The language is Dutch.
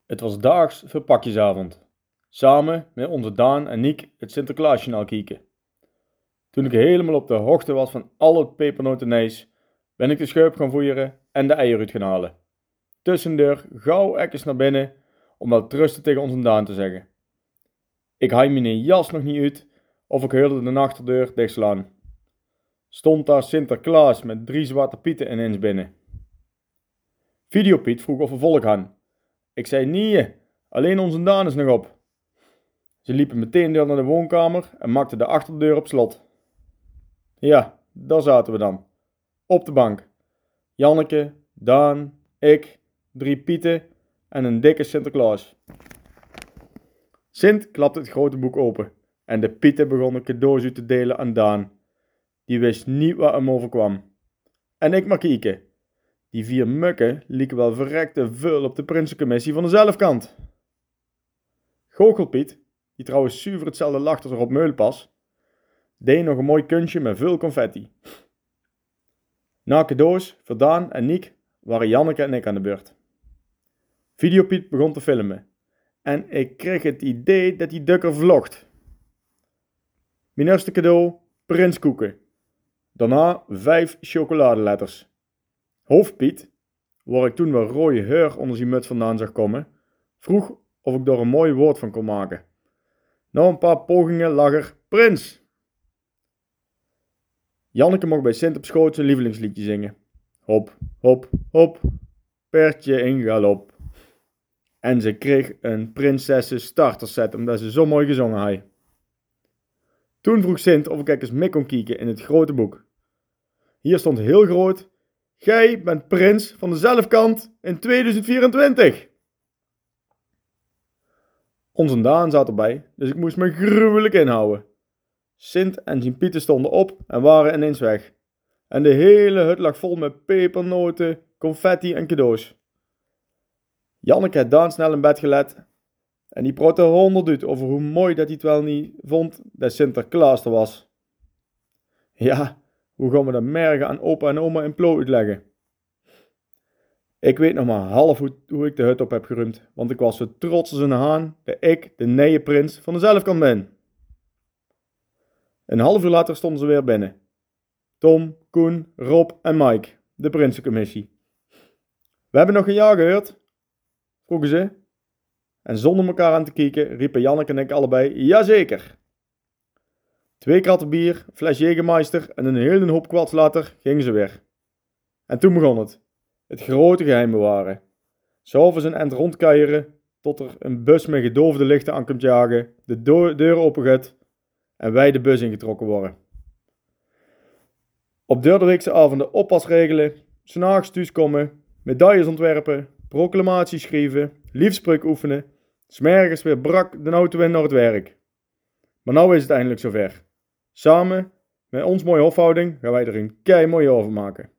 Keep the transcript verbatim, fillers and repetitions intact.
Het was daags verpakjesavond. Samen met onze Daan en Niek het Sinterklaasjournaal kijken. Toen ik helemaal op de hoogte was van al het pepernotennijs, ben ik de schuip gaan voeren en de eieren uit gaan halen. Tussendeur gauw ekkes naar binnen om wat trusten tegen onze Daan te zeggen. Ik haal mijn jas nog niet uit of ik hoorde de achterdeur dichtslaan. Stond daar Sinterklaas met drie zwarte pieten ineens binnen. Videopiet vroeg of we volk hadden. Ik zei nee, alleen onze Daan is nog op. Ze liepen meteen door naar de woonkamer en maakten de achterdeur op slot. Ja, daar zaten we dan. Op de bank. Janneke, Daan, ik, drie pieten en een dikke Sinterklaas. Sint klapte het grote boek open en de pieten begonnen cadeaus uit te delen aan Daan. Die wist niet wat hem overkwam. En ik maar kijken. Die vier mukken lieken wel verrekte veel op de prinsencommissie van de zelfkant. Goochelpiet, die trouwens zuiver hetzelfde lacht als Rob Meulpas, deed nog een mooi kunstje met veel confetti. Na cadeaus voor Daan en Niek waren Janneke en ik aan de beurt. Videopiet begon te filmen en ik kreeg het idee dat die dukker vlogt. Mijn eerste cadeau, prinskoeken. Daarna vijf chocoladeletters. Hoofdpiet, waar ik toen wel rode heur onder zijn muts vandaan zag komen, vroeg of ik daar een mooi woord van kon maken. Na een paar pogingen lag er prins. Janneke mocht bij Sint op schoot zijn lievelingsliedje zingen. Hop, hop, hop, pertje in galop. En ze kreeg een prinsessen starterset omdat ze zo mooi gezongen had. Toen vroeg Sint of ik eens mee kon kijken in het grote boek. Hier stond heel groot: gij bent prins van de zelfkant in tweeduizend vierentwintig. Onze Daan zat erbij, dus ik moest me gruwelijk inhouden. Sint en zijn pieten stonden op en waren ineens weg. En de hele hut lag vol met pepernoten, confetti en cadeaus. Janneke had Daan snel in bed gelet en die praatte honderd uit over hoe mooi dat hij het wel niet vond dat Sinterklaas er was. Ja, hoe gaan we dat merken aan opa en oma in Plo uitleggen? Ik weet nog maar half hoe, hoe ik de hut op heb geruimd, want ik was zo trots als een haan dat ik de nieuwe prins van de zelfkant ben. Een half uur later stonden ze weer binnen. Tom, Koen, Rob en Mike, de prinsencommissie. We hebben nog een ja gehoord, vroegen ze. En zonder elkaar aan te kijken riepen Janneke en ik allebei jazeker. Twee kratten bier, een fles Jägermeister en een hele hoop kwads later gingen ze weer. En toen begon het. Het grote geheim bewaren. S'avonds een end rondkuieren tot er een bus met gedoofde lichten aan komt jagen, de do- deur opengaat en wij de bus ingetrokken worden. Op deurdeweekse avonden oppas regelen, 's nachts thuiskomen, medailles ontwerpen, proclamaties schrijven, liefspreuk oefenen, 's morgens weer brak de auto in naar het werk. Maar nou is het eindelijk zover. Samen met ons mooie hofhouding gaan wij er een kei mooi over maken.